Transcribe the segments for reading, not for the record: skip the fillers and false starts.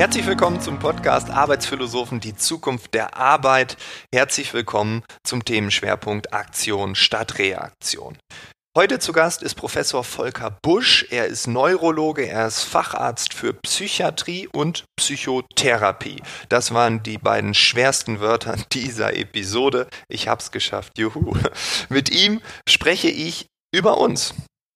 Herzlich willkommen zum Podcast Arbeitsphilosophen, die Zukunft der Arbeit. Herzlich willkommen zum Themenschwerpunkt Aktion statt Reaktion. Heute zu Gast ist Professor Volker Busch. Er ist Neurologe, er ist Facharzt für Psychiatrie und Psychotherapie. Das waren die beiden schwersten Wörter dieser Episode. Ich hab's geschafft, juhu. Mit ihm spreche ich über uns.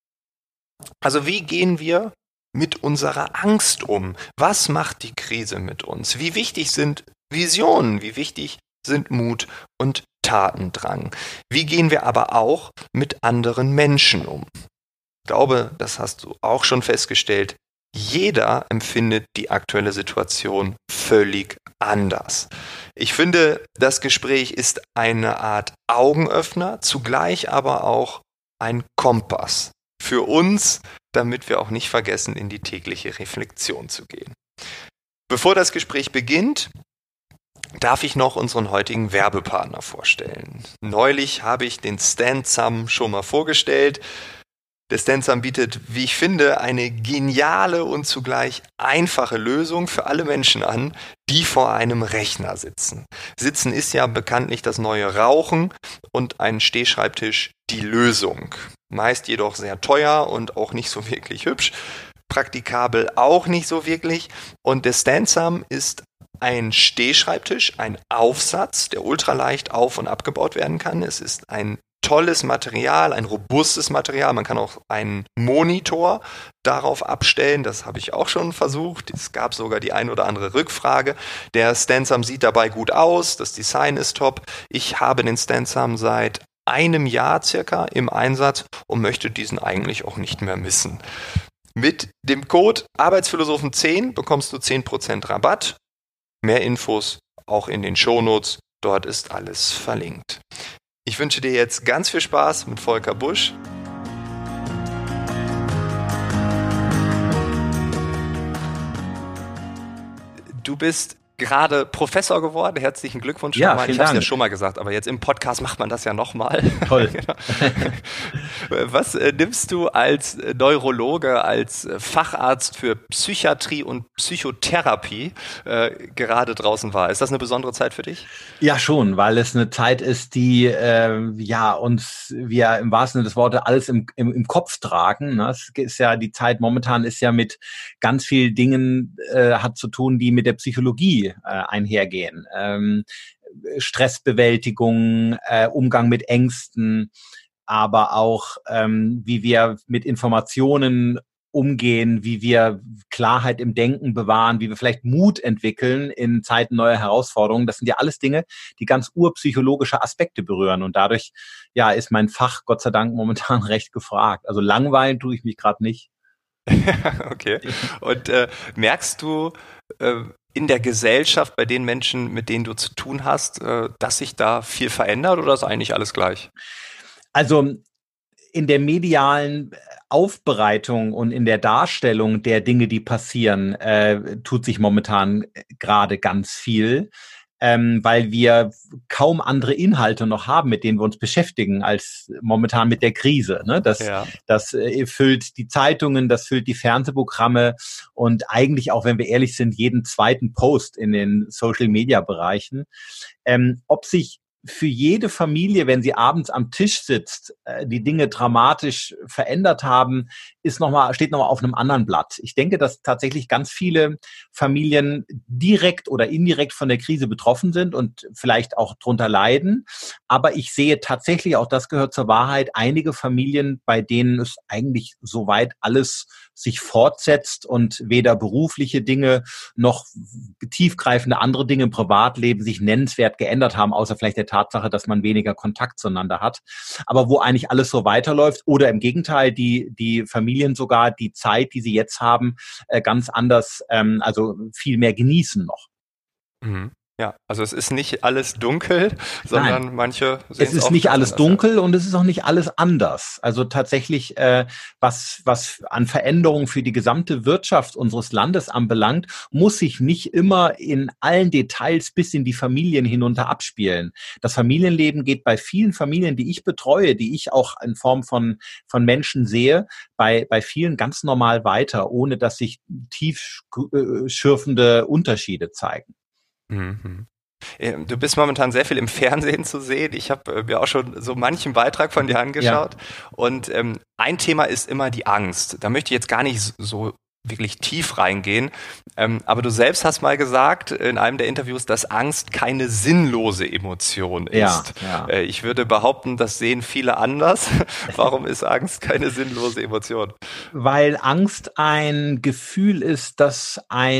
Also wie gehen wir mit unserer Angst um? Was macht die Krise mit uns? Wie wichtig sind Visionen? Wie wichtig sind Mut und Tatendrang? Wie gehen wir aber auch mit anderen Menschen um? Ich glaube, das hast du auch schon festgestellt. Jeder empfindet die aktuelle Situation völlig anders. Ich finde, das Gespräch ist eine Art Augenöffner, zugleich aber auch ein Kompass für uns, damit wir auch nicht vergessen, in die tägliche Reflexion zu gehen. Bevor das Gespräch beginnt, darf ich noch unseren heutigen Werbepartner vorstellen. Neulich habe ich den StanSum schon mal vorgestellt. Der StanSum bietet, wie ich finde, eine geniale und zugleich einfache Lösung für alle Menschen an, die vor einem Rechner sitzen. Sitzen ist ja bekanntlich das neue Rauchen und ein Stehschreibtisch die Lösung. Meist jedoch sehr teuer und auch nicht so wirklich hübsch. Praktikabel auch nicht so wirklich. Und der StanSum ist ein Stehschreibtisch, ein Aufsatz, der ultraleicht auf- und abgebaut werden kann. Es ist ein tolles Material, ein robustes Material. Man kann auch einen Monitor darauf abstellen. Das habe ich auch schon versucht. Es gab sogar die ein oder andere Rückfrage. Der StanSum sieht dabei gut aus. Das Design ist top. Ich habe den StanSum seit einem Jahr circa im Einsatz und möchte diesen eigentlich auch nicht mehr missen. Mit dem Code Arbeitsphilosophen10 bekommst du 10% Rabatt. Mehr Infos auch in den Shownotes. Dort ist alles verlinkt. Ich wünsche dir jetzt ganz viel Spaß mit Volker Busch. Du bist gerade Professor geworden. Herzlichen Glückwunsch Ja, nochmal. vielen Ich habe es ja Dank. schon mal gesagt, aber jetzt im Podcast macht man das ja nochmal. Toll. Was nimmst du als Neurologe, als Facharzt für Psychiatrie und Psychotherapie gerade draußen wahr? Ist das eine besondere Zeit für dich? Ja, schon, weil es eine Zeit ist, die uns, wir im wahrsten Sinne des Wortes, alles im Kopf tragen. Ne? Es ist ja die Zeit momentan ist ja mit ganz vielen Dingen hat zu tun, die mit der Psychologie einhergehen. Stressbewältigung, Umgang mit Ängsten, aber auch wie wir mit Informationen umgehen, wie wir Klarheit im Denken bewahren, wie wir vielleicht Mut entwickeln in Zeiten neuer Herausforderungen. Das sind ja alles Dinge, die ganz urpsychologische Aspekte berühren. Und dadurch, ja, ist mein Fach Gott sei Dank momentan recht gefragt. Also langweilen tue ich mich gerade nicht. Okay. Und merkst du in der Gesellschaft, bei den Menschen, mit denen du zu tun hast, dass sich da viel verändert oder ist eigentlich alles gleich? Also in der medialen Aufbereitung und in der Darstellung der Dinge, die passieren, tut sich momentan gerade ganz viel, weil wir kaum andere Inhalte noch haben, mit denen wir uns beschäftigen, als momentan mit der Krise. Ne? Das füllt die Zeitungen, das füllt die Fernsehprogramme und eigentlich auch, wenn wir ehrlich sind, jeden zweiten Post in den Social-Media-Bereichen. Ob sich für jede Familie, wenn sie abends am Tisch sitzt, die Dinge dramatisch verändert haben, steht nochmal auf einem anderen Blatt. Ich denke, dass tatsächlich ganz viele Familien direkt oder indirekt von der Krise betroffen sind und vielleicht auch drunter leiden. Aber ich sehe tatsächlich, auch das gehört zur Wahrheit, einige Familien, bei denen es eigentlich soweit alles sich fortsetzt und weder berufliche Dinge noch tiefgreifende andere Dinge im Privatleben sich nennenswert geändert haben, außer vielleicht der Tatsache, dass man weniger Kontakt zueinander hat. Aber wo eigentlich alles so weiterläuft oder im Gegenteil, die Familien sogar die Zeit, die sie jetzt haben, ganz anders, also viel mehr genießen noch. Mhm. Ja, also es ist nicht alles dunkel, Nein. sondern manche sehen Es es ist auch nicht ganz alles anders, ja. dunkel und es ist auch nicht alles anders. Also tatsächlich, was an Veränderungen für die gesamte Wirtschaft unseres Landes anbelangt, muss sich nicht immer in allen Details bis in die Familien hinunter abspielen. Das Familienleben geht bei vielen Familien, die ich betreue, die ich auch in Form von Menschen sehe, bei vielen ganz normal weiter, ohne dass sich tief schürfende Unterschiede zeigen. Mhm. Du bist momentan sehr viel im Fernsehen zu sehen. Ich habe mir auch schon so manchen Beitrag von dir Ja. angeschaut. Und ein Thema ist immer die Angst. Da möchte ich jetzt gar nicht so wirklich tief reingehen. Aber du selbst hast mal gesagt in einem der Interviews, dass Angst keine sinnlose Emotion Ja, ist. ja. Ich würde behaupten, das sehen viele anders. Warum ist Angst keine sinnlose Emotion? Weil Angst ein Gefühl ist, das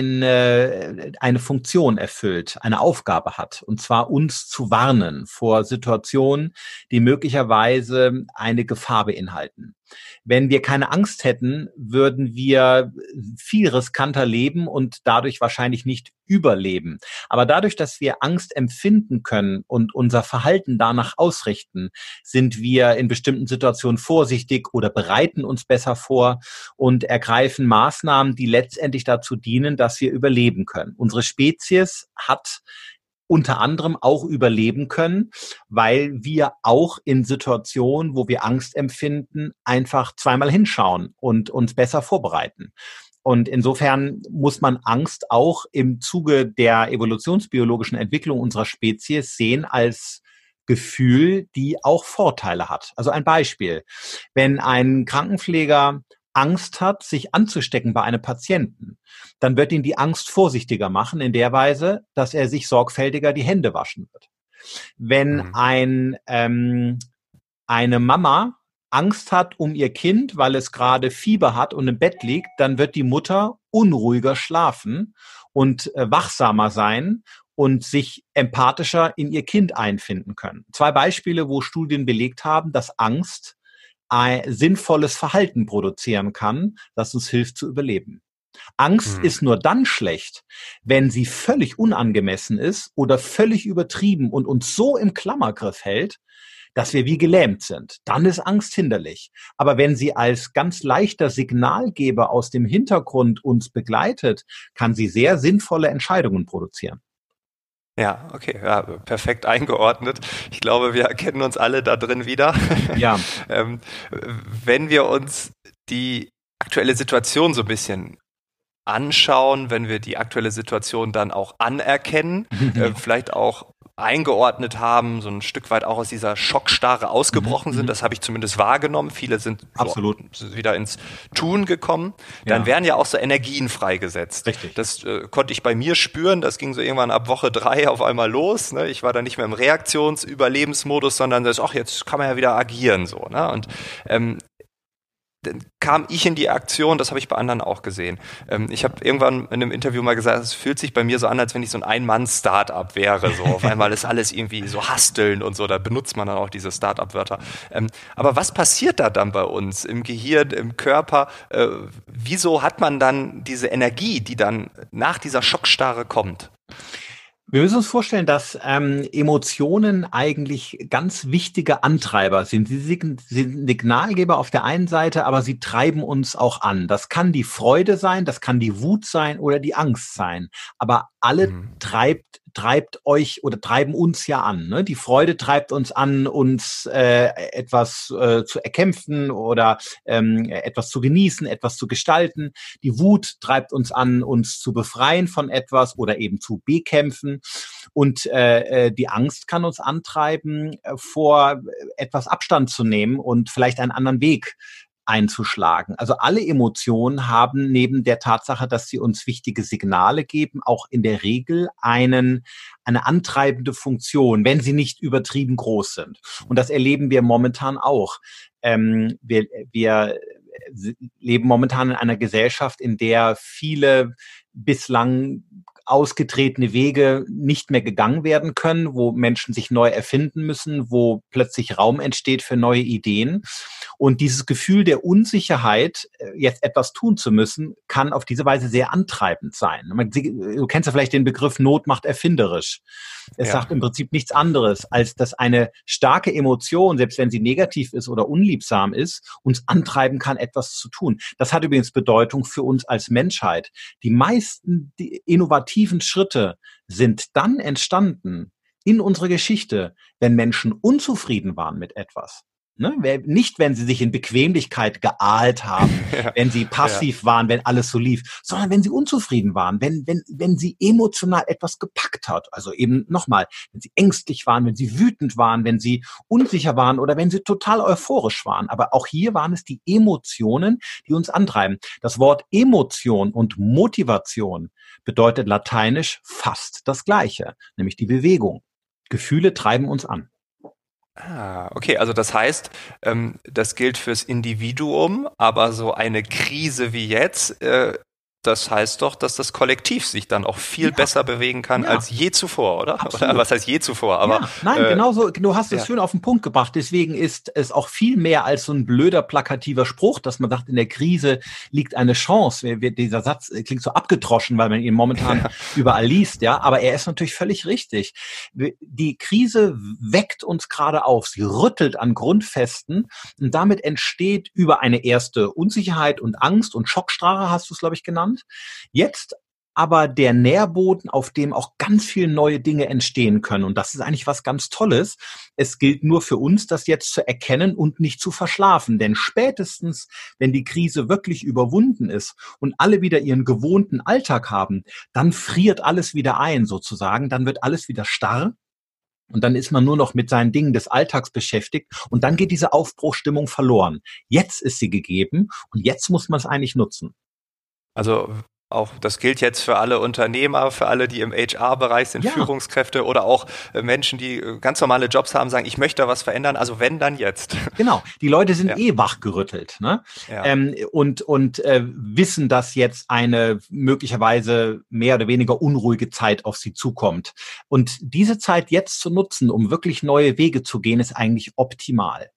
eine Funktion erfüllt, eine Aufgabe hat, und zwar uns zu warnen vor Situationen, die möglicherweise eine Gefahr beinhalten. Wenn wir keine Angst hätten, würden wir viel riskanter leben und dadurch wahrscheinlich nicht überleben. Aber dadurch, dass wir Angst empfinden können und unser Verhalten danach ausrichten, sind wir in bestimmten Situationen vorsichtig oder bereiten uns besser vor und ergreifen Maßnahmen, die letztendlich dazu dienen, dass wir überleben können. Unsere Spezies hat unter anderem auch überleben können, weil wir auch in Situationen, wo wir Angst empfinden, einfach zweimal hinschauen und uns besser vorbereiten. Und insofern muss man Angst auch im Zuge der evolutionsbiologischen Entwicklung unserer Spezies sehen als Gefühl, die auch Vorteile hat. Also ein Beispiel. Wenn ein Krankenpfleger Angst hat, sich anzustecken bei einem Patienten, dann wird ihn die Angst vorsichtiger machen in der Weise, dass er sich sorgfältiger die Hände waschen wird. Wenn Mhm. eine Mama Angst hat um ihr Kind, weil es gerade Fieber hat und im Bett liegt, dann wird die Mutter unruhiger schlafen und wachsamer sein und sich empathischer in ihr Kind einfinden können. Zwei Beispiele, wo Studien belegt haben, dass Angst ein sinnvolles Verhalten produzieren kann, das uns hilft zu überleben. Angst Mhm. ist nur dann schlecht, wenn sie völlig unangemessen ist oder völlig übertrieben und uns so im Klammergriff hält, dass wir wie gelähmt sind. Dann ist Angst hinderlich. Aber wenn sie als ganz leichter Signalgeber aus dem Hintergrund uns begleitet, kann sie sehr sinnvolle Entscheidungen produzieren. Ja, okay, ja, perfekt eingeordnet. Ich glaube, wir erkennen uns alle da drin wieder. Ja. ähm, wenn wir uns die aktuelle Situation so ein bisschen anschauen, wenn wir die aktuelle Situation dann auch anerkennen, Ja. vielleicht auch eingeordnet haben, so ein Stück weit auch aus dieser Schockstarre ausgebrochen sind, das habe ich zumindest wahrgenommen. Viele sind so Absolut. wieder ins Tun gekommen. Dann Ja, werden ja auch so Energien freigesetzt. richtig. Das konnte ich bei mir spüren. Das ging so irgendwann ab Woche 3 auf einmal los. Ne? Ich war dann nicht mehr im Reaktionsüberlebensmodus, sondern das, ach, jetzt kann man ja wieder agieren so. Ne? Und dann kam ich in die Aktion, das habe ich bei anderen auch gesehen. Ich habe irgendwann in einem Interview mal gesagt, es fühlt sich bei mir so an, als wenn ich so ein Ein-Mann-Startup wäre. So auf einmal ist alles irgendwie so hasteln und so, da benutzt man dann auch diese Startup-Wörter. Aber was passiert da dann bei uns im Gehirn, im Körper? Wieso hat man dann diese Energie, die dann nach dieser Schockstarre kommt? Wir müssen uns vorstellen, dass Emotionen eigentlich ganz wichtige Antreiber sind. Sie sind Signalgeber auf der einen Seite, aber sie treiben uns auch an. Das kann die Freude sein, das kann die Wut sein oder die Angst sein. Aber alle Mhm. treibt euch oder treiben uns ja an. Ne? Die Freude treibt uns an, uns etwas zu erkämpfen oder etwas zu genießen, etwas zu gestalten. Die Wut treibt uns an, uns zu befreien von etwas oder eben zu bekämpfen. Und die Angst kann uns antreiben, vor etwas Abstand zu nehmen und vielleicht einen anderen Weg einzuschlagen. Also alle Emotionen haben neben der Tatsache, dass sie uns wichtige Signale geben, auch in der Regel eine antreibende Funktion, wenn sie nicht übertrieben groß sind. Und das erleben wir momentan auch. Wir leben momentan in einer Gesellschaft, in der viele bislang ausgetretene Wege nicht mehr gegangen werden können, wo Menschen sich neu erfinden müssen, wo plötzlich Raum entsteht für neue Ideen. Und dieses Gefühl der Unsicherheit, jetzt etwas tun zu müssen, kann auf diese Weise sehr antreibend sein. Du kennst ja vielleicht den Begriff Not macht erfinderisch. Es sagt im Prinzip nichts anderes, als dass eine starke Emotion, selbst wenn sie negativ ist oder unliebsam ist, uns antreiben kann, etwas zu tun. Das hat übrigens Bedeutung für uns als Menschheit. Die meisten innovativen Schritte sind dann entstanden in unserer Geschichte, wenn Menschen unzufrieden waren mit etwas. Ne? Nicht, wenn sie sich in Bequemlichkeit geahlt haben, wenn sie passiv waren, wenn alles so lief, sondern wenn sie unzufrieden waren, wenn sie emotional etwas gepackt hat. Also eben nochmal, wenn sie ängstlich waren, wenn sie wütend waren, wenn sie unsicher waren oder wenn sie total euphorisch waren. Aber auch hier waren es die Emotionen, die uns antreiben. Das Wort Emotion und Motivation bedeutet lateinisch fast das Gleiche, nämlich die Bewegung. Gefühle treiben uns an. Okay, also das heißt, das gilt fürs Individuum, aber so eine Krise wie jetzt, das heißt doch, dass das Kollektiv sich dann auch viel besser bewegen kann als je zuvor, oder? Absolut. Oder was heißt je zuvor? Aber nein, genauso. Du hast es schön auf den Punkt gebracht. Deswegen ist es auch viel mehr als so ein blöder plakativer Spruch, dass man sagt, in der Krise liegt eine Chance. Dieser Satz klingt so abgedroschen, weil man ihn momentan überall liest, ja. Aber er ist natürlich völlig richtig. Die Krise weckt uns gerade auf. Sie rüttelt an Grundfesten und damit entsteht über eine erste Unsicherheit und Angst und Schockstarre, hast du es, glaube ich, genannt. Jetzt aber der Nährboden, auf dem auch ganz viele neue Dinge entstehen können. Und das ist eigentlich was ganz Tolles. Es gilt nur für uns, das jetzt zu erkennen und nicht zu verschlafen. Denn spätestens, wenn die Krise wirklich überwunden ist und alle wieder ihren gewohnten Alltag haben, dann friert alles wieder ein sozusagen. Dann wird alles wieder starr. Und dann ist man nur noch mit seinen Dingen des Alltags beschäftigt und dann geht diese Aufbruchsstimmung verloren. Jetzt ist sie gegeben und jetzt muss man es eigentlich nutzen. Also auch das gilt jetzt für alle Unternehmer, für alle, die im HR-Bereich sind, Führungskräfte oder auch Menschen, die ganz normale Jobs haben, sagen, ich möchte da was verändern, also wenn, dann jetzt. Genau, die Leute sind wachgerüttelt, ne? Und wissen, dass jetzt eine möglicherweise mehr oder weniger unruhige Zeit auf sie zukommt. Und diese Zeit jetzt zu nutzen, um wirklich neue Wege zu gehen, ist eigentlich optimal.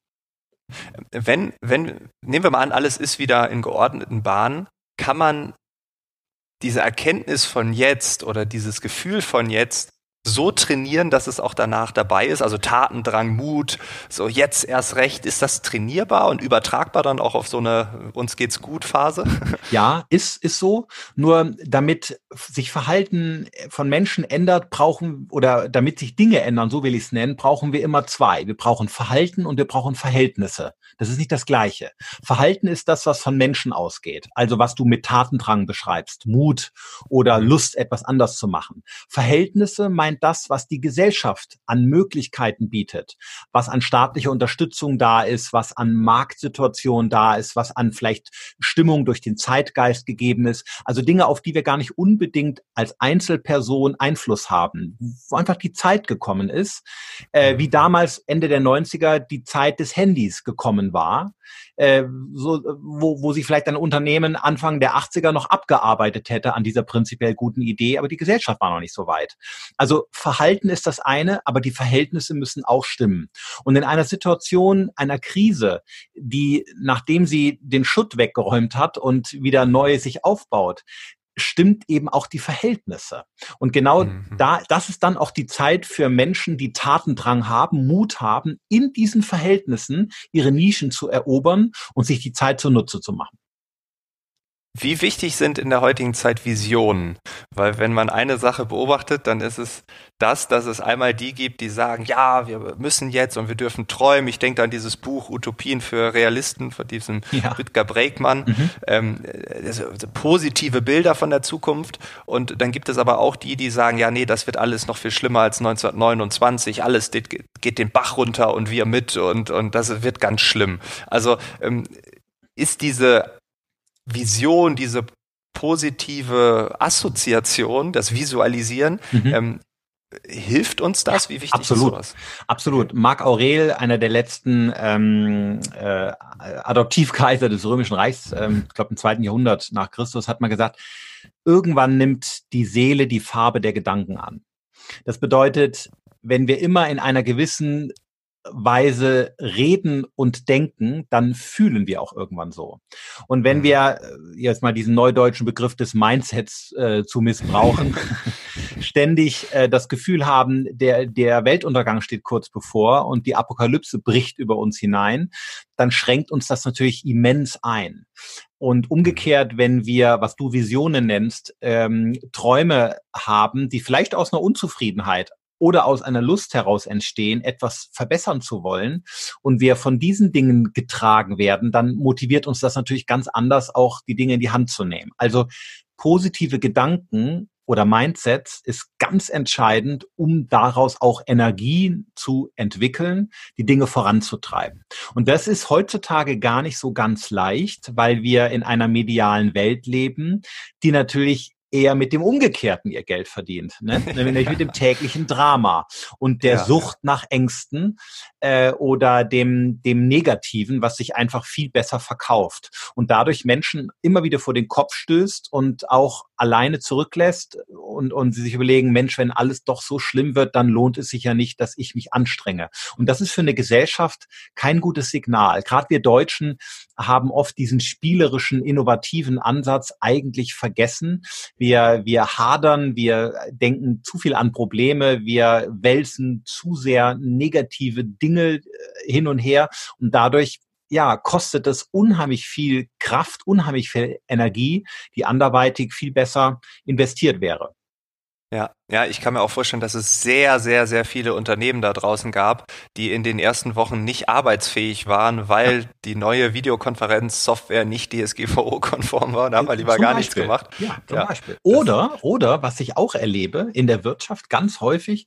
Nehmen wir mal an, alles ist wieder in geordneten Bahnen, kann man diese Erkenntnis von jetzt oder dieses Gefühl von jetzt so trainieren, dass es auch danach dabei ist? Also Tatendrang, Mut, so jetzt erst recht. Ist das trainierbar und übertragbar dann auch auf so eine uns geht's gut Phase? Ja, ist so. Nur damit sich Verhalten von Menschen ändert, damit sich Dinge ändern, so will ich es nennen, brauchen wir immer zwei. Wir brauchen Verhalten und wir brauchen Verhältnisse. Das ist nicht das Gleiche. Verhalten ist das, was von Menschen ausgeht. Also was du mit Tatendrang beschreibst. Mut oder Lust, etwas anders zu machen. Verhältnisse meint das, was die Gesellschaft an Möglichkeiten bietet. Was an staatlicher Unterstützung da ist, was an Marktsituation da ist, was an vielleicht Stimmung durch den Zeitgeist gegeben ist. Also Dinge, auf die wir gar nicht unbedingt als Einzelperson Einfluss haben. Wo einfach die Zeit gekommen ist. Wie damals Ende der 90er die Zeit des Handys gekommen war, wo sich vielleicht ein Unternehmen Anfang der 80er noch abgearbeitet hätte an dieser prinzipiell guten Idee, aber die Gesellschaft war noch nicht so weit. Also Verhalten ist das eine, aber die Verhältnisse müssen auch stimmen. Und in einer Situation einer Krise, die, nachdem sie den Schutt weggeräumt hat und wieder neu sich aufbaut, stimmt eben auch die Verhältnisse. Und genau das ist dann auch die Zeit für Menschen, die Tatendrang haben, Mut haben, in diesen Verhältnissen ihre Nischen zu erobern und sich die Zeit zunutze zu machen. Wie wichtig sind in der heutigen Zeit Visionen? Weil wenn man eine Sache beobachtet, dann ist es dass es einmal die gibt, die sagen, ja, wir müssen jetzt und wir dürfen träumen. Ich denke an dieses Buch Utopien für Realisten von diesem Rutger Bregmann. Positive Bilder von der Zukunft. Und dann gibt es aber auch die sagen, ja, nee, das wird alles noch viel schlimmer als 1929. Alles geht den Bach runter und wir mit und das wird ganz schlimm. Also ist diese Vision, diese positive Assoziation, das Visualisieren, hilft uns das? Wie wichtig Absolut. ist sowas? Absolut. Marc Aurel, einer der letzten Adoptivkaiser des Römischen Reichs, ich glaube im 2. Jahrhundert nach Christus, hat mal gesagt, irgendwann nimmt die Seele die Farbe der Gedanken an. Das bedeutet, wenn wir immer in einer gewissen Weise reden und denken, dann fühlen wir auch irgendwann so. Und wenn wir jetzt mal diesen neudeutschen Begriff des Mindsets zu missbrauchen, ständig das Gefühl haben, der Weltuntergang steht kurz bevor und die Apokalypse bricht über uns hinein, dann schränkt uns das natürlich immens ein. Und umgekehrt, wenn wir, was du Visionen nennst, Träume haben, die vielleicht aus einer Unzufriedenheit oder aus einer Lust heraus entstehen, etwas verbessern zu wollen und wir von diesen Dingen getragen werden, dann motiviert uns das natürlich ganz anders, auch die Dinge in die Hand zu nehmen. Also positive Gedanken oder Mindsets ist ganz entscheidend, um daraus auch Energie zu entwickeln, die Dinge voranzutreiben. Und das ist heutzutage gar nicht so ganz leicht, weil wir in einer medialen Welt leben, die natürlich eher mit dem Umgekehrten ihr Geld verdient, ne? Nämlich mit dem täglichen Drama und der Sucht nach Ängsten oder dem Negativen, was sich einfach viel besser verkauft und dadurch Menschen immer wieder vor den Kopf stößt und auch alleine zurücklässt und sie sich überlegen, Mensch, wenn alles doch so schlimm wird, dann lohnt es sich ja nicht, dass ich mich anstrenge. Und das ist für eine Gesellschaft kein gutes Signal. Gerade wir Deutschen haben oft diesen spielerischen, innovativen Ansatz eigentlich vergessen. Wir hadern, wir denken zu viel an Probleme, wir wälzen zu sehr negative Dinge hin und her und dadurch kostet es unheimlich viel Kraft, unheimlich viel Energie, die anderweitig viel besser investiert wäre. Ja, ich kann mir auch vorstellen, dass es sehr, sehr, sehr viele Unternehmen da draußen gab, die in den ersten Wochen nicht arbeitsfähig waren, weil die neue Videokonferenzsoftware nicht DSGVO-konform war. Da haben wir lieber gar nichts gemacht. Ja, zum Beispiel. Oder, was ich auch erlebe in der Wirtschaft ganz häufig,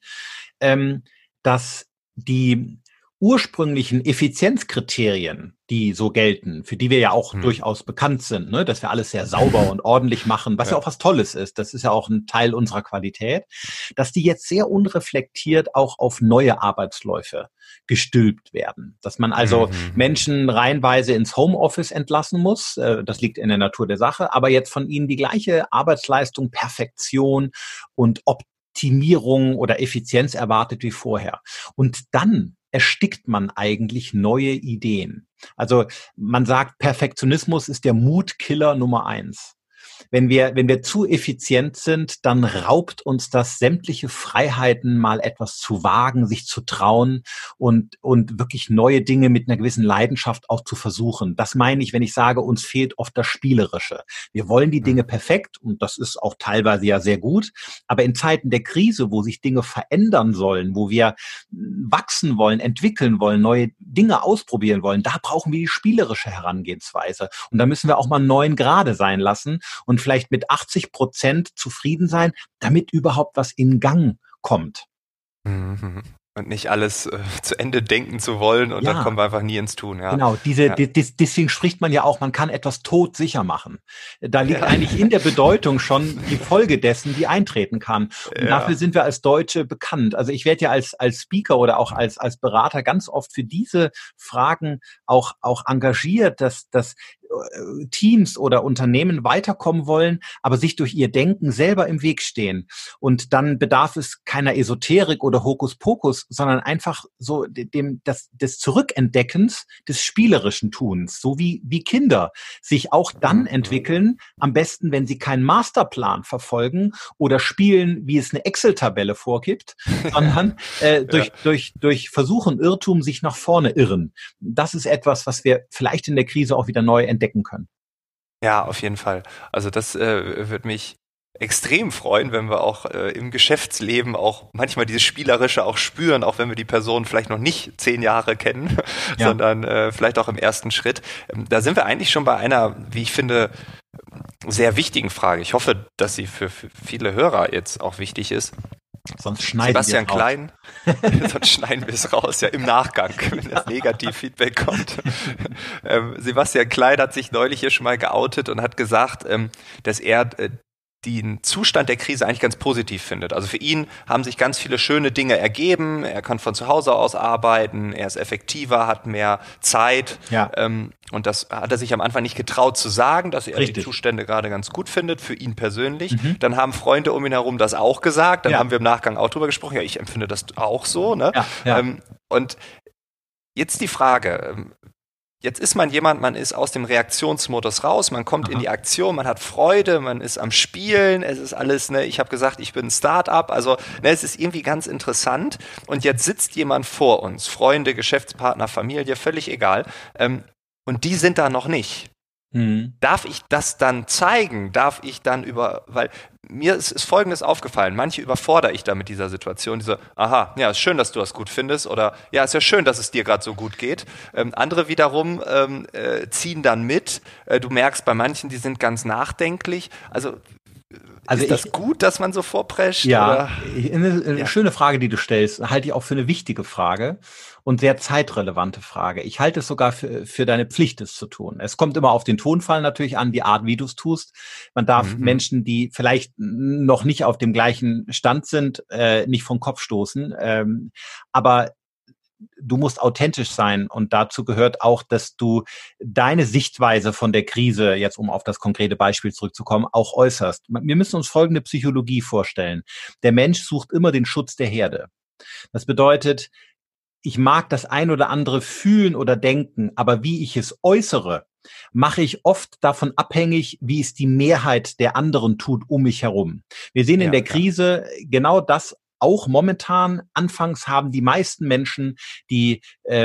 dass die ursprünglichen Effizienzkriterien, die so gelten, für die wir ja auch durchaus bekannt sind, ne, dass wir alles sehr sauber und ordentlich machen, was ja auch was Tolles ist, das ist ja auch ein Teil unserer Qualität, dass die jetzt sehr unreflektiert auch auf neue Arbeitsläufe gestülpt werden. Dass man also Menschen reihenweise ins Homeoffice entlassen muss, das liegt in der Natur der Sache, aber jetzt von ihnen die gleiche Arbeitsleistung, Perfektion und Optimierung oder Effizienz erwartet wie vorher. Und dann erstickt man eigentlich neue Ideen. Also man sagt, Perfektionismus ist der Mutkiller Nummer 1. Wenn wir zu effizient sind, dann raubt uns das sämtliche Freiheiten, mal etwas zu wagen, sich zu trauen und wirklich neue Dinge mit einer gewissen Leidenschaft auch zu versuchen. Das meine ich, wenn ich sage, uns fehlt oft das Spielerische. Wir wollen die Dinge perfekt und das ist auch teilweise ja sehr gut. Aber in Zeiten der Krise, wo sich Dinge verändern sollen, wo wir wachsen wollen, entwickeln wollen, neue Dinge ausprobieren wollen, da brauchen wir die spielerische Herangehensweise. Und da müssen wir auch mal 9 Grade sein lassen und vielleicht mit 80% zufrieden sein, damit überhaupt was in Gang kommt. Und nicht alles zu Ende denken zu wollen und dann kommen wir einfach nie ins Tun. Ja. Genau, deswegen spricht man ja auch, man kann etwas todsicher machen. Da liegt eigentlich in der Bedeutung schon die Folge dessen, die eintreten kann. Und dafür sind wir als Deutsche bekannt. Also ich werde ja als Speaker oder auch als Berater ganz oft für diese Fragen auch engagiert, dass Teams oder Unternehmen weiterkommen wollen, aber sich durch ihr Denken selber im Weg stehen. Und dann bedarf es keiner Esoterik oder Hokuspokus, sondern einfach so des Zurückentdeckens des spielerischen Tuns, so wie Kinder sich auch dann entwickeln, am besten, wenn sie keinen Masterplan verfolgen oder spielen, wie es eine Excel-Tabelle vorgibt, sondern durch Versuch und Irrtum sich nach vorne irren. Das ist etwas, was wir vielleicht in der Krise auch wieder neu entdecken können. Ja, auf jeden Fall. Also das wird mich extrem freuen, wenn wir auch im Geschäftsleben auch manchmal dieses Spielerische auch spüren, auch wenn wir die Person vielleicht noch nicht 10 Jahre kennen, sondern vielleicht auch im ersten Schritt. Da sind wir eigentlich schon bei einer, wie ich finde, sehr wichtigen Frage. Ich hoffe, dass sie für viele Hörer jetzt auch wichtig ist. Sonst schneiden Sebastian Klein, sonst schneiden wir es raus, ja, im Nachgang, wenn das Negativ-Feedback kommt. Sebastian Klein hat sich neulich hier schon mal geoutet und hat gesagt, dass er den Zustand der Krise eigentlich ganz positiv findet. Also für ihn haben sich ganz viele schöne Dinge ergeben. Er kann von zu Hause aus arbeiten, er ist effektiver, hat mehr Zeit. Ja. Und das hat er sich am Anfang nicht getraut zu sagen, dass er Richtig. die Zustände gerade ganz gut findet, für ihn persönlich. Dann haben Freunde um ihn herum das auch gesagt. Dann haben wir im Nachgang auch drüber gesprochen. Ja, ich empfinde das auch so. Ne? Ja. Und jetzt die Frage, jetzt ist man jemand, man ist aus dem Reaktionsmodus raus, man kommt in die Aktion, man hat Freude, man ist am Spielen, es ist alles, ne, ich habe gesagt, ich bin ein Start-up, also ne, es ist irgendwie ganz interessant und jetzt sitzt jemand vor uns, Freunde, Geschäftspartner, Familie, völlig egal, und die sind da noch nicht. Darf ich das dann zeigen? Darf ich dann weil mir ist Folgendes aufgefallen, manche überfordere ich da mit dieser Situation, die so, aha, ja, ist schön, dass du das gut findest oder ja, ist ja schön, dass es dir gerade so gut geht. Andere wiederum ziehen dann mit, du merkst bei manchen, die sind ganz nachdenklich, also ist das gut, dass man so vorprescht? Ja, eine schöne Frage, die du stellst, halte ich auch für eine wichtige Frage und sehr zeitrelevante Frage. Ich halte es sogar für deine Pflicht, es zu tun. Es kommt immer auf den Tonfall natürlich an, die Art, wie du es tust. Man darf Menschen, die vielleicht noch nicht auf dem gleichen Stand sind, nicht vom Kopf stoßen. Aber du musst authentisch sein und dazu gehört auch, dass du deine Sichtweise von der Krise, jetzt um auf das konkrete Beispiel zurückzukommen, auch äußerst. Wir müssen uns folgende Psychologie vorstellen. Der Mensch sucht immer den Schutz der Herde. Das bedeutet, ich mag das ein oder andere fühlen oder denken, aber wie ich es äußere, mache ich oft davon abhängig, wie es die Mehrheit der anderen tut um mich herum. Wir sehen in der Krise genau das auch momentan. Anfangs haben die meisten Menschen die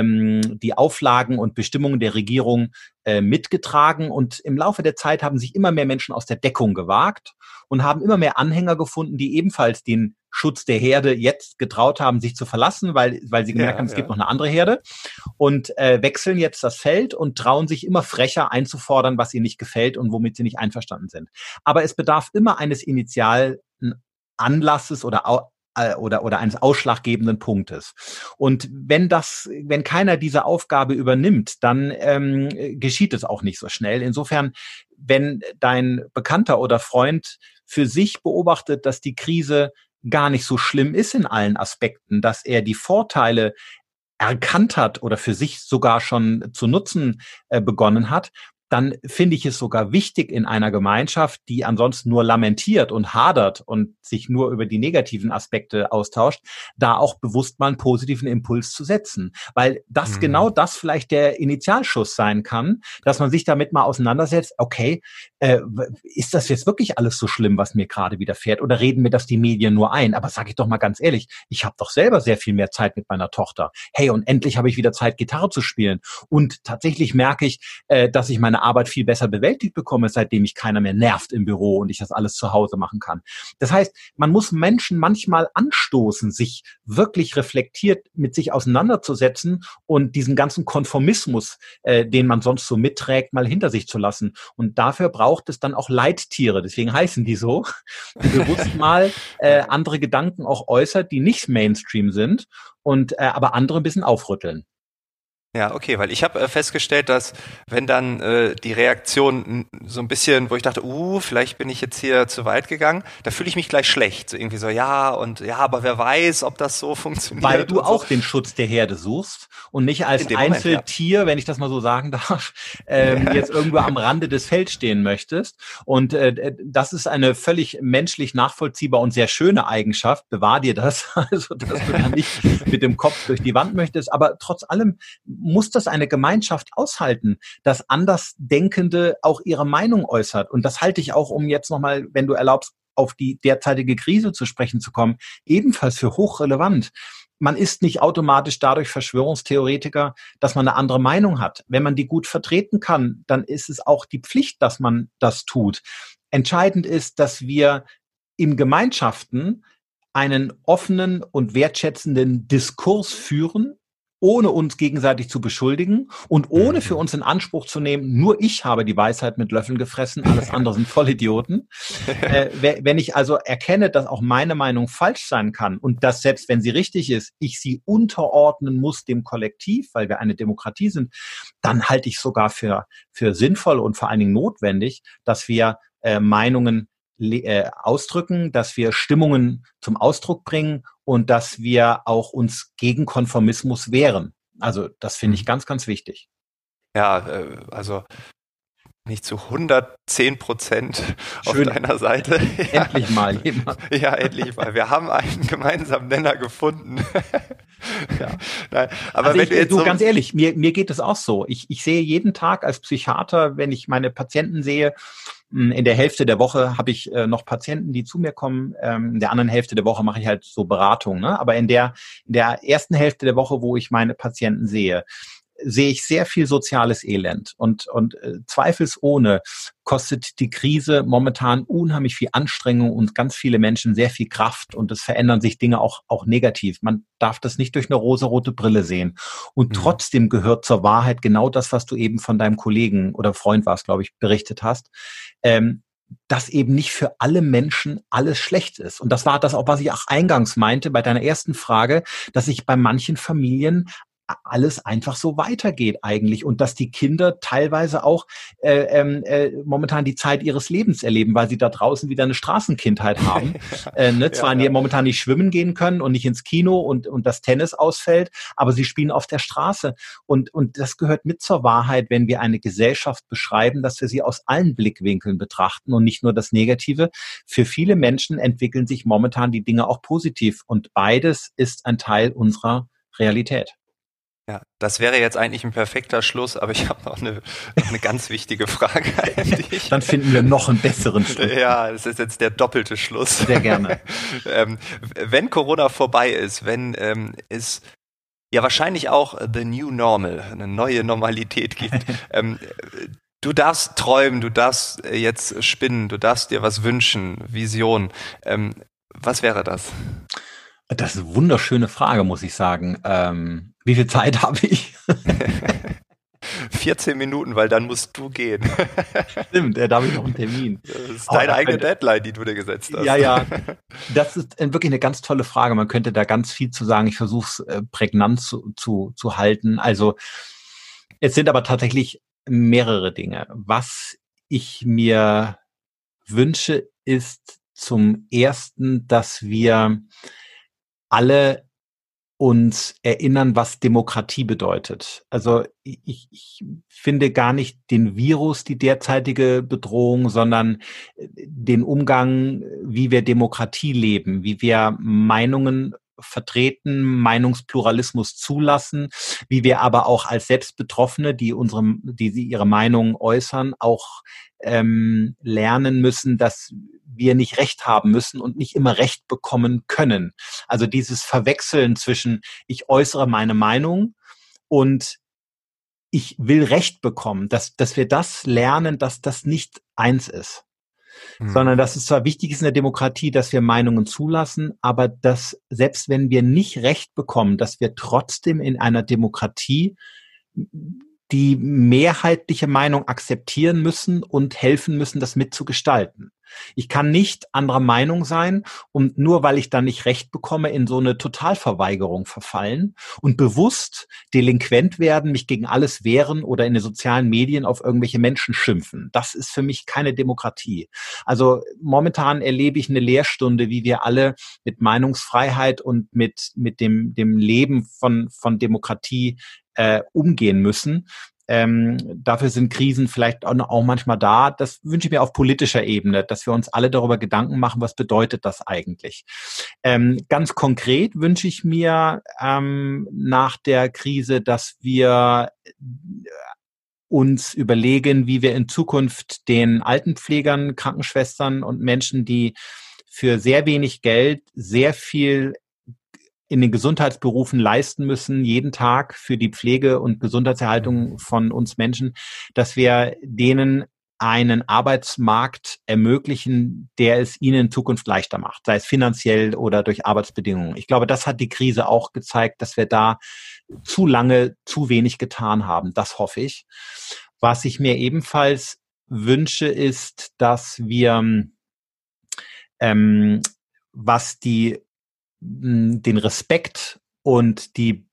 Auflagen und Bestimmungen der Regierung mitgetragen und im Laufe der Zeit haben sich immer mehr Menschen aus der Deckung gewagt und haben immer mehr Anhänger gefunden, die ebenfalls den Schutz der Herde jetzt getraut haben, sich zu verlassen, weil sie gemerkt haben, es gibt noch eine andere Herde und wechseln jetzt das Feld und trauen sich immer frecher einzufordern, was ihnen nicht gefällt und womit sie nicht einverstanden sind. Aber es bedarf immer eines initialen Anlasses oder eines ausschlaggebenden Punktes. Und wenn keiner diese Aufgabe übernimmt, dann geschieht es auch nicht so schnell. Insofern, wenn dein Bekannter oder Freund für sich beobachtet, dass die Krise gar nicht so schlimm ist in allen Aspekten, dass er die Vorteile erkannt hat oder für sich sogar schon zu nutzen begonnen hat, dann finde ich es sogar wichtig in einer Gemeinschaft, die ansonsten nur lamentiert und hadert und sich nur über die negativen Aspekte austauscht, da auch bewusst mal einen positiven Impuls zu setzen. Weil das genau das vielleicht der Initialschuss sein kann, dass man sich damit mal auseinandersetzt, okay, ist das jetzt wirklich alles so schlimm, was mir gerade widerfährt? Oder reden mir das die Medien nur ein? Aber sage ich doch mal ganz ehrlich, ich habe doch selber sehr viel mehr Zeit mit meiner Tochter. Hey, und endlich habe ich wieder Zeit, Gitarre zu spielen. Und tatsächlich merke ich, dass ich meine Arbeit viel besser bewältigt bekomme, seitdem mich keiner mehr nervt im Büro und ich das alles zu Hause machen kann. Das heißt, man muss Menschen manchmal anstoßen, sich wirklich reflektiert mit sich auseinanderzusetzen und diesen ganzen Konformismus, den man sonst so mitträgt, mal hinter sich zu lassen. Und dafür braucht es dann auch Leittiere, deswegen heißen die so, die bewusst mal andere Gedanken auch äußert, die nicht Mainstream sind und aber andere ein bisschen aufrütteln. Ja, okay, weil ich habe festgestellt, dass wenn dann die Reaktion so ein bisschen, wo ich dachte, vielleicht bin ich jetzt hier zu weit gegangen, da fühle ich mich gleich schlecht. So irgendwie so, aber wer weiß, ob das so funktioniert. Weil du auch den Schutz der Herde suchst und nicht als Einzeltier, wenn ich das mal so sagen darf, jetzt irgendwo am Rande des Felds stehen möchtest. Und das ist eine völlig menschlich nachvollziehbar und sehr schöne Eigenschaft. Bewahr dir das, also dass du da nicht mit dem Kopf durch die Wand möchtest. Aber trotz allem muss das eine Gemeinschaft aushalten, dass Andersdenkende auch ihre Meinung äußert. Und das halte ich auch, um jetzt nochmal, wenn du erlaubst, auf die derzeitige Krise zu sprechen zu kommen, ebenfalls für hochrelevant. Man ist nicht automatisch dadurch Verschwörungstheoretiker, dass man eine andere Meinung hat. Wenn man die gut vertreten kann, dann ist es auch die Pflicht, dass man das tut. Entscheidend ist, dass wir in Gemeinschaften einen offenen und wertschätzenden Diskurs führen, ohne uns gegenseitig zu beschuldigen und ohne für uns in Anspruch zu nehmen, nur ich habe die Weisheit mit Löffeln gefressen, alles andere sind Vollidioten. Wenn ich also erkenne, dass auch meine Meinung falsch sein kann und dass selbst wenn sie richtig ist, ich sie unterordnen muss dem Kollektiv, weil wir eine Demokratie sind, dann halte ich sogar für sinnvoll und vor allen Dingen notwendig, dass wir Meinungen ausdrücken, dass wir Stimmungen zum Ausdruck bringen und dass wir auch uns gegen Konformismus wehren. Also das finde ich ganz, ganz wichtig. Ja, also nicht zu 110% auf deiner Seite. Endlich mal jemand. Ja, endlich mal. Wir haben einen gemeinsamen Nenner gefunden. Ja. Nein, aber also wenn du jetzt so ganz ehrlich, mir geht es auch so. Ich sehe jeden Tag als Psychiater, wenn ich meine Patienten sehe, in der Hälfte der Woche habe ich noch Patienten, die zu mir kommen. In der anderen Hälfte der Woche mache ich halt so Beratung. Ne? Aber in der ersten Hälfte der Woche, wo ich meine Patienten sehe ich sehr viel soziales Elend und zweifelsohne kostet die Krise momentan unheimlich viel Anstrengung und ganz viele Menschen sehr viel Kraft und es verändern sich Dinge auch negativ. Man darf das nicht durch eine rosarote Brille sehen. Und trotzdem gehört zur Wahrheit genau das, was du eben von deinem Kollegen oder Freund warst, glaube ich, berichtet hast, dass eben nicht für alle Menschen alles schlecht ist. Und das war das auch, was ich auch eingangs meinte bei deiner ersten Frage, dass sich bei manchen Familien alles einfach so weitergeht eigentlich und dass die Kinder teilweise auch momentan die Zeit ihres Lebens erleben, weil sie da draußen wieder eine Straßenkindheit haben. Zwar momentan nicht schwimmen gehen können und nicht ins Kino und das Tennis ausfällt, aber sie spielen auf der Straße. Und das gehört mit zur Wahrheit, wenn wir eine Gesellschaft beschreiben, dass wir sie aus allen Blickwinkeln betrachten und nicht nur das Negative. Für viele Menschen entwickeln sich momentan die Dinge auch positiv und beides ist ein Teil unserer Realität. Ja, das wäre jetzt eigentlich ein perfekter Schluss, aber ich habe noch eine ganz wichtige Frage an dich. Dann finden wir noch einen besseren Schluss. Ja, das ist jetzt der doppelte Schluss. Sehr gerne. Wenn Corona vorbei ist, wenn es ja wahrscheinlich auch the new normal, eine neue Normalität gibt, du darfst träumen, du darfst jetzt spinnen, du darfst dir was wünschen, Vision. Was wäre das? Das ist eine wunderschöne Frage, muss ich sagen. Wie viel Zeit habe ich? 14 Minuten, weil dann musst du gehen. Stimmt, da habe ich noch einen Termin. Das ist deine eigene Deadline, die du dir gesetzt hast. Ja. Das ist wirklich eine ganz tolle Frage. Man könnte da ganz viel zu sagen. Ich versuche es prägnant zu halten. Also es sind aber tatsächlich mehrere Dinge. Was ich mir wünsche, ist zum Ersten, dass wir alle uns erinnern, was Demokratie bedeutet. Also ich finde gar nicht den Virus die derzeitige Bedrohung, sondern den Umgang, wie wir Demokratie leben, wie wir Meinungen vertreten, Meinungspluralismus zulassen, wie wir aber auch als Selbstbetroffene, die sie ihre Meinung äußern, auch lernen müssen, dass wir nicht Recht haben müssen und nicht immer Recht bekommen können. Also dieses Verwechseln zwischen ich äußere meine Meinung und ich will Recht bekommen, dass wir das lernen, dass das nicht eins ist. Sondern dass es zwar wichtig ist in der Demokratie, dass wir Meinungen zulassen, aber dass selbst wenn wir nicht Recht bekommen, dass wir trotzdem in einer Demokratie die mehrheitliche Meinung akzeptieren müssen und helfen müssen, das mitzugestalten. Ich kann nicht anderer Meinung sein und nur weil ich dann nicht Recht bekomme, in so eine Totalverweigerung verfallen und bewusst delinquent werden, mich gegen alles wehren oder in den sozialen Medien auf irgendwelche Menschen schimpfen. Das ist für mich keine Demokratie. Also momentan erlebe ich eine Lehrstunde, wie wir alle mit Meinungsfreiheit und mit dem Leben von Demokratie umgehen müssen. Dafür sind Krisen vielleicht auch manchmal da. Das wünsche ich mir auf politischer Ebene, dass wir uns alle darüber Gedanken machen, was bedeutet das eigentlich. Ganz konkret wünsche ich mir nach der Krise, dass wir uns überlegen, wie wir in Zukunft den Altenpflegern, Krankenschwestern und Menschen, die für sehr wenig Geld sehr viel in den Gesundheitsberufen leisten müssen, jeden Tag für die Pflege und Gesundheitserhaltung von uns Menschen, dass wir denen einen Arbeitsmarkt ermöglichen, der es ihnen in Zukunft leichter macht, sei es finanziell oder durch Arbeitsbedingungen. Ich glaube, das hat die Krise auch gezeigt, dass wir da zu lange zu wenig getan haben. Das hoffe ich. Was ich mir ebenfalls wünsche, ist, dass wir, was den Respekt und die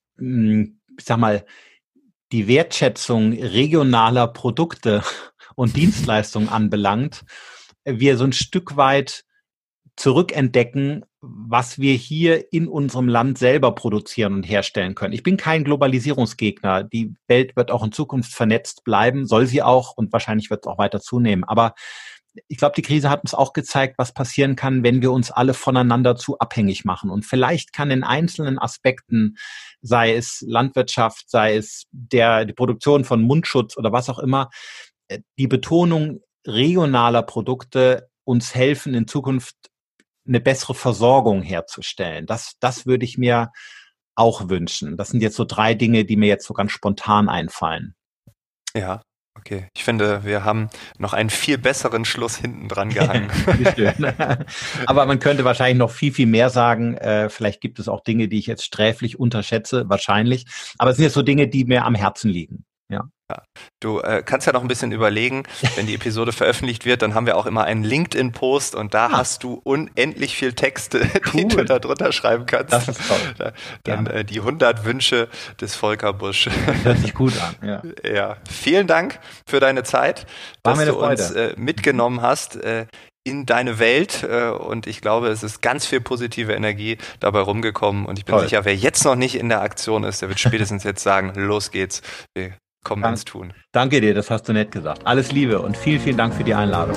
Wertschätzung regionaler Produkte und Dienstleistungen anbelangt, wir so ein Stück weit zurückentdecken, was wir hier in unserem Land selber produzieren und herstellen können. Ich bin kein Globalisierungsgegner. Die Welt wird auch in Zukunft vernetzt bleiben, soll sie auch, und wahrscheinlich wird es auch weiter zunehmen. Aber ich glaube, die Krise hat uns auch gezeigt, was passieren kann, wenn wir uns alle voneinander zu abhängig machen. Und vielleicht kann in einzelnen Aspekten, sei es Landwirtschaft, sei es die Produktion von Mundschutz oder was auch immer, die Betonung regionaler Produkte uns helfen, in Zukunft eine bessere Versorgung herzustellen. Das würde ich mir auch wünschen. Das sind jetzt so 3 Dinge, die mir jetzt so ganz spontan einfallen. Ja, okay. Ich finde, wir haben noch einen viel besseren Schluss hinten dran gehangen. Aber man könnte wahrscheinlich noch viel, viel mehr sagen. Vielleicht gibt es auch Dinge, die ich jetzt sträflich unterschätze, wahrscheinlich. Aber es sind jetzt so Dinge, die mir am Herzen liegen. Ja. Du kannst ja noch ein bisschen überlegen, wenn die Episode veröffentlicht wird, dann haben wir auch immer einen LinkedIn-Post und da hast du unendlich viel Texte, die du da drunter schreiben kannst. Das ist toll. Dann die 100 Wünsche des Volker Busch. Das hört sich gut an. Ja. Ja. Vielen Dank für deine Zeit, dass du uns mitgenommen hast in deine Welt und ich glaube, es ist ganz viel positive Energie dabei rumgekommen und ich bin sicher, wer jetzt noch nicht in der Aktion ist, der wird spätestens jetzt sagen, los geht's, wir kommen ins Tun. Danke dir, das hast du nett gesagt. Alles Liebe und vielen, vielen Dank für die Einladung.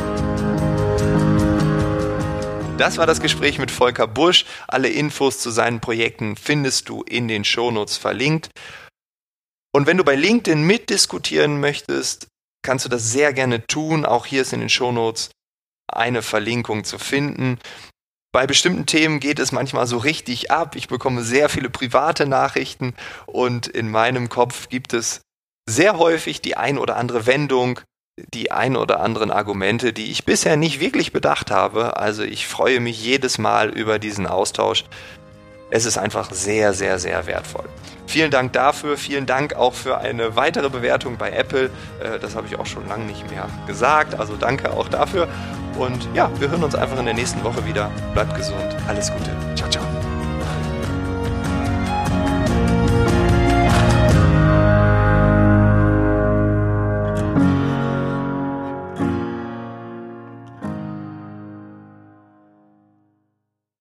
Das war das Gespräch mit Volker Busch. Alle Infos zu seinen Projekten findest du in den Shownotes verlinkt. Und wenn du bei LinkedIn mitdiskutieren möchtest, kannst du das sehr gerne tun. Auch hier ist in den Shownotes eine Verlinkung zu finden. Bei bestimmten Themen geht es manchmal so richtig ab. Ich bekomme sehr viele private Nachrichten und in meinem Kopf gibt es sehr häufig die ein oder andere Wendung, die ein oder anderen Argumente, die ich bisher nicht wirklich bedacht habe. Also ich freue mich jedes Mal über diesen Austausch. Es ist einfach sehr, sehr, sehr wertvoll. Vielen Dank dafür. Vielen Dank auch für eine weitere Bewertung bei Apple. Das habe ich auch schon lange nicht mehr gesagt. Also danke auch dafür. Und ja, wir hören uns einfach in der nächsten Woche wieder. Bleibt gesund. Alles Gute. Ciao, ciao.